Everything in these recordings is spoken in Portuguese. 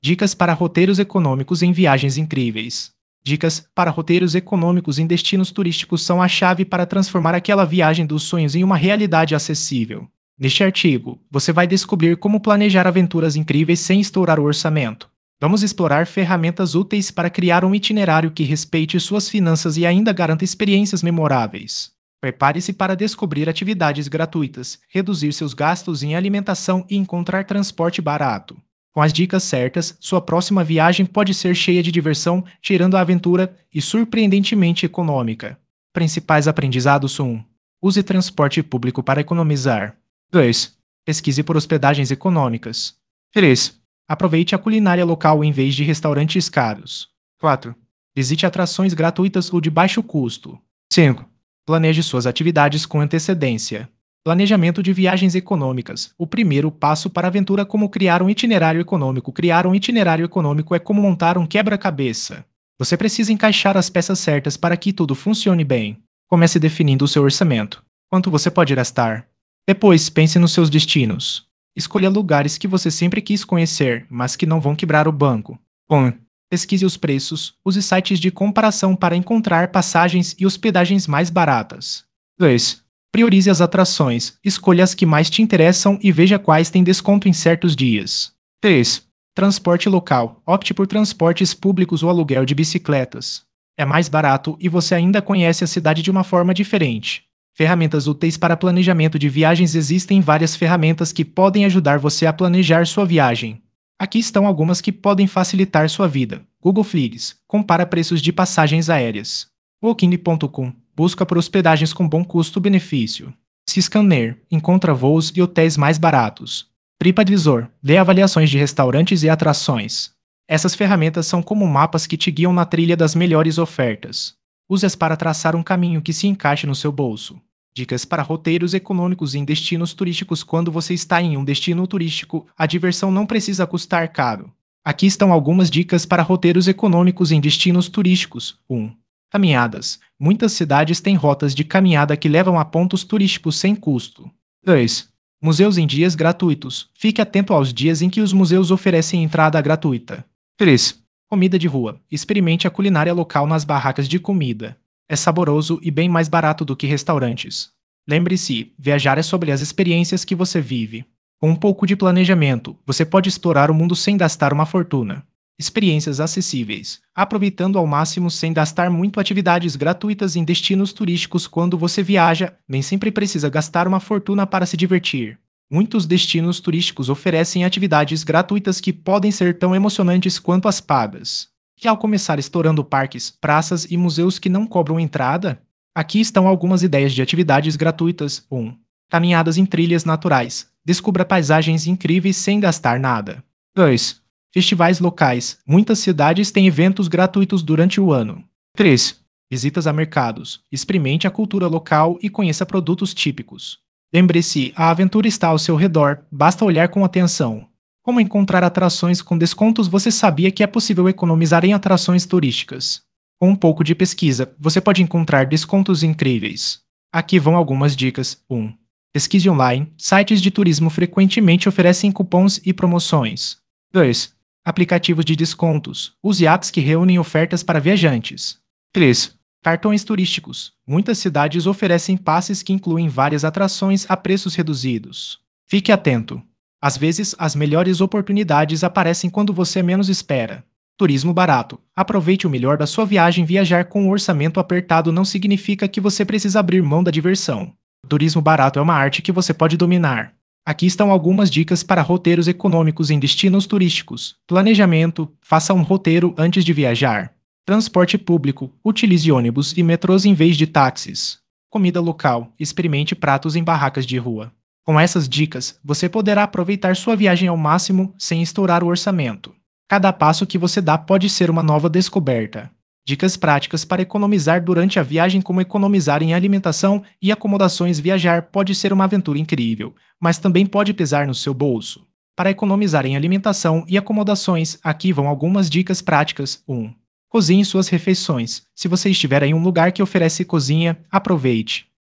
Dicas para roteiros econômicos em viagens incríveis. Dicas para roteiros econômicos em destinos turísticos são a chave para transformar aquela viagem dos sonhos em uma realidade acessível. Neste artigo, você vai descobrir como planejar aventuras incríveis sem estourar o orçamento. Vamos explorar ferramentas úteis para criar um itinerário que respeite suas finanças e ainda garanta experiências memoráveis. Prepare-se para descobrir atividades gratuitas, reduzir seus gastos em alimentação e encontrar transporte barato. Com as dicas certas, sua próxima viagem pode ser cheia de diversão, gerando aventura e surpreendentemente econômica. Principais aprendizados: 1. Use transporte público para economizar. 2. Pesquise por hospedagens econômicas. 3. Aproveite a culinária local em vez de restaurantes caros. 4. Visite atrações gratuitas ou de baixo custo. 5. Planeje suas atividades com antecedência. Planejamento de viagens econômicas. O primeiro passo para a aventura é como criar um itinerário econômico. Criar um itinerário econômico é como montar um quebra-cabeça. Você precisa encaixar as peças certas para que tudo funcione bem. Comece definindo o seu orçamento. Quanto você pode gastar? Depois, pense nos seus destinos. Escolha lugares que você sempre quis conhecer, mas que não vão quebrar o banco. 1. Pesquise os preços. Use sites de comparação para encontrar passagens e hospedagens mais baratas. 2. Priorize as atrações. Escolha as que mais te interessam e veja quais têm desconto em certos dias. 3. Transporte local. Opte por transportes públicos ou aluguel de bicicletas. É mais barato e você ainda conhece a cidade de uma forma diferente. Ferramentas úteis para planejamento de viagens. Existem várias ferramentas que podem ajudar você a planejar sua viagem. Aqui estão algumas que podem facilitar sua vida. Google Flights compara preços de passagens aéreas. Booking.com busca por hospedagens com bom custo-benefício. Skyscanner encontra voos e hotéis mais baratos. TripAdvisor lê avaliações de restaurantes e atrações. Essas ferramentas são como mapas que te guiam na trilha das melhores ofertas. Use-as para traçar um caminho que se encaixe no seu bolso. Dicas para roteiros econômicos em destinos turísticos. Quando você está em um destino turístico, a diversão não precisa custar caro. Aqui estão algumas dicas para roteiros econômicos em destinos turísticos. 1. Caminhadas. Muitas cidades têm rotas de caminhada que levam a pontos turísticos sem custo. 2. Museus em dias gratuitos. Fique atento aos dias em que os museus oferecem entrada gratuita. 3. Comida de rua. Experimente a culinária local nas barracas de comida. É saboroso e bem mais barato do que restaurantes. Lembre-se, viajar é sobre as experiências que você vive. Com um pouco de planejamento, você pode explorar o mundo sem gastar uma fortuna. Experiências acessíveis. Aproveitando ao máximo sem gastar muito. Atividades gratuitas em destinos turísticos. Quando você viaja, nem sempre precisa gastar uma fortuna para se divertir. Muitos destinos turísticos oferecem atividades gratuitas que podem ser tão emocionantes quanto as pagas. E ao começar estourando parques, praças e museus que não cobram entrada? Aqui estão algumas ideias de atividades gratuitas. 1. Caminhadas em trilhas naturais. Descubra paisagens incríveis sem gastar nada. 2. Festivais locais. Muitas cidades têm eventos gratuitos durante o ano. 3. Visitas a mercados. Experimente a cultura local e conheça produtos típicos. Lembre-se, a aventura está ao seu redor, basta olhar com atenção. Como encontrar atrações com descontos? Você sabia que é possível economizar em atrações turísticas? Com um pouco de pesquisa, você pode encontrar descontos incríveis. Aqui vão algumas dicas. 1. Pesquise online. Sites de turismo frequentemente oferecem cupons e promoções. 2. Aplicativos de descontos. Use apps que reúnem ofertas para viajantes. 3. Cartões turísticos. Muitas cidades oferecem passes que incluem várias atrações a preços reduzidos. Fique atento. Às vezes, as melhores oportunidades aparecem quando você menos espera. Turismo barato. Aproveite o melhor da sua viagem. Viajar com um orçamento apertado não significa que você precisa abrir mão da diversão. O turismo barato é uma arte que você pode dominar. Aqui estão algumas dicas para roteiros econômicos em destinos turísticos. Planejamento. Faça um roteiro antes de viajar. Transporte público. Utilize ônibus e metrôs em vez de táxis. Comida local. Experimente pratos em barracas de rua. Com essas dicas, você poderá aproveitar sua viagem ao máximo sem estourar o orçamento. Cada passo que você dá pode ser uma nova descoberta. Dicas práticas para economizar durante a viagem. Como economizar em alimentação e acomodações. Viajar pode ser uma aventura incrível, mas também pode pesar no seu bolso. Para economizar em alimentação e acomodações, aqui vão algumas dicas práticas. 1. Cozinhe suas refeições. Se você estiver em um lugar que oferece cozinha, aproveite.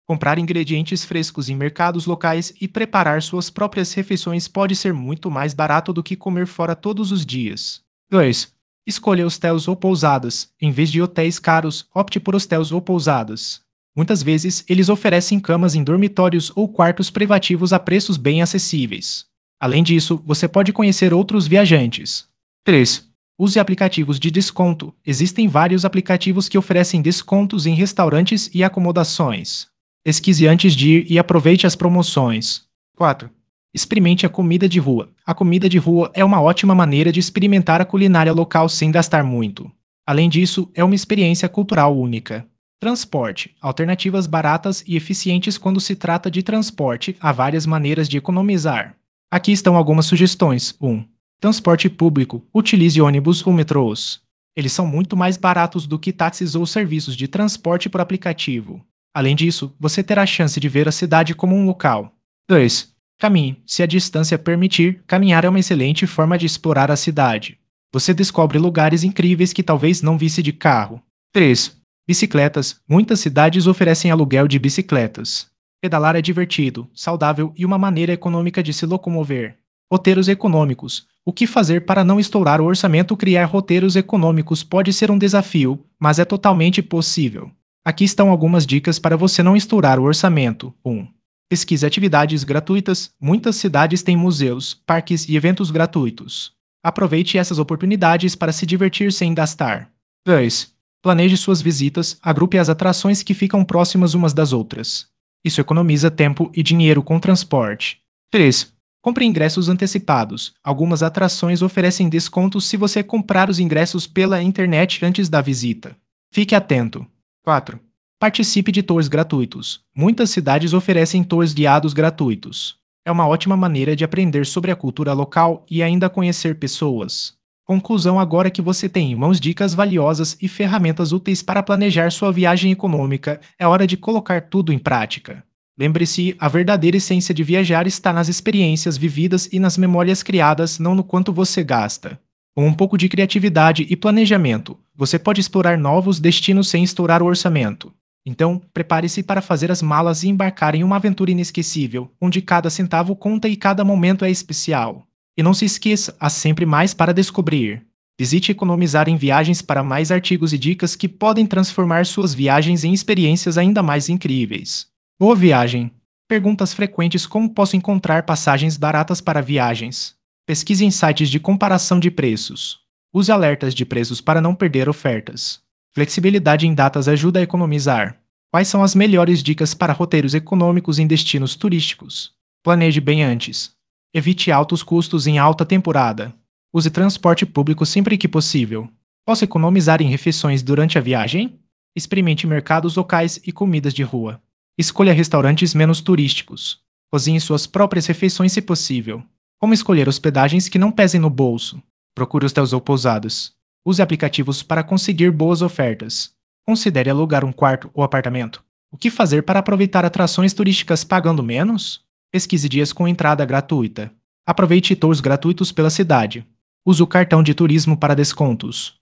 Comprar ingredientes frescos em mercados locais e preparar suas próprias refeições pode ser muito mais barato do que comer fora todos os dias. 2. Escolha hostéis ou pousadas. Em vez de hotéis caros, opte por hostéis ou pousadas. Muitas vezes, eles oferecem camas em dormitórios ou quartos privativos a preços bem acessíveis. Além disso, você pode conhecer outros viajantes. 3. Use aplicativos de desconto. Existem vários aplicativos que oferecem descontos em restaurantes e acomodações. Pesquise antes de ir e aproveite as promoções. 4. Experimente a comida de rua. A comida de rua é uma ótima maneira de experimentar a culinária local sem gastar muito. Além disso, é uma experiência cultural única. Transporte. Alternativas baratas e eficientes quando se trata de transporte. Há várias maneiras de economizar. Aqui estão algumas sugestões. 1. Transporte público. Utilize ônibus ou metrôs. Eles são muito mais baratos do que táxis ou serviços de transporte por aplicativo. Além disso, você terá a chance de ver a cidade como um local. 2. Caminhe. Se a distância permitir, caminhar é uma excelente forma de explorar a cidade. Você descobre lugares incríveis que talvez não visse de carro. 3. Bicicletas. Muitas cidades oferecem aluguel de bicicletas. Pedalar é divertido, saudável e uma maneira econômica de se locomover. Roteiros econômicos. O que fazer para não estourar o orçamento? Criar roteiros econômicos pode ser um desafio, mas é totalmente possível. Aqui estão algumas dicas para você não estourar o orçamento. 1. Pesquise atividades gratuitas. Muitas cidades têm museus, parques e eventos gratuitos. Aproveite essas oportunidades para se divertir sem gastar. 2. Planeje suas visitas. Agrupe as atrações que ficam próximas umas das outras. Isso economiza tempo e dinheiro com transporte. 3. Compre ingressos antecipados. Algumas atrações oferecem descontos se você comprar os ingressos pela internet antes da visita. Fique atento. 4. Participe de tours gratuitos. Muitas cidades oferecem tours guiados gratuitos. É uma ótima maneira de aprender sobre a cultura local e ainda conhecer pessoas. Conclusão: agora que você tem em mãos dicas valiosas e ferramentas úteis para planejar sua viagem econômica, é hora de colocar tudo em prática. Lembre-se, a verdadeira essência de viajar está nas experiências vividas e nas memórias criadas, não no quanto você gasta. Com um pouco de criatividade e planejamento, você pode explorar novos destinos sem estourar o orçamento. Então, prepare-se para fazer as malas e embarcar em uma aventura inesquecível, onde cada centavo conta e cada momento é especial. E não se esqueça, há sempre mais para descobrir. Visite Economizar em Viagens para mais artigos e dicas que podem transformar suas viagens em experiências ainda mais incríveis. Boa viagem! Perguntas frequentes: como posso encontrar passagens baratas para viagens? Pesquise em sites de comparação de preços. Use alertas de preços para não perder ofertas. Flexibilidade em datas ajuda a economizar. Quais são as melhores dicas para roteiros econômicos em destinos turísticos? Planeje bem antes. Evite altos custos em alta temporada. Use transporte público sempre que possível. Posso economizar em refeições durante a viagem? Experimente mercados locais e comidas de rua. Escolha restaurantes menos turísticos. Cozinhe suas próprias refeições se possível. Como escolher hospedagens que não pesem no bolso? Procure hostéis ou pousadas. Use aplicativos para conseguir boas ofertas. Considere alugar um quarto ou apartamento. O que fazer para aproveitar atrações turísticas pagando menos? Pesquise dias com entrada gratuita. Aproveite tours gratuitos pela cidade. Use o cartão de turismo para descontos.